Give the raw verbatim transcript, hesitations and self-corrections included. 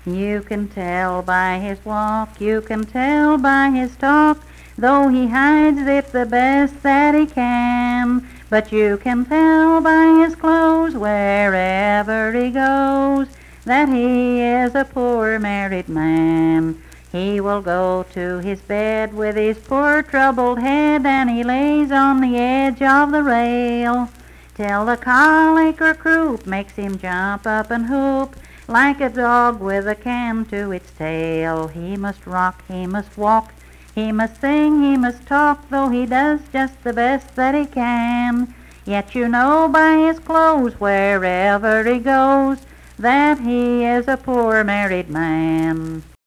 You can tell by his walk, you can tell by his talk, though he hides it the best that he can. But you can tell by his clothes, wherever he goes, that he is a poor married man. He will go to his bed with his poor troubled head, and he lays on the edge of the rail, till the colic or croup makes him jump up and whoop, like a dog with a can to its tail. He must rock, he must walk, he must sing, he must talk, though he does just the best that he can. Yet you know by his clothes, wherever he goes, that he is a poor married man.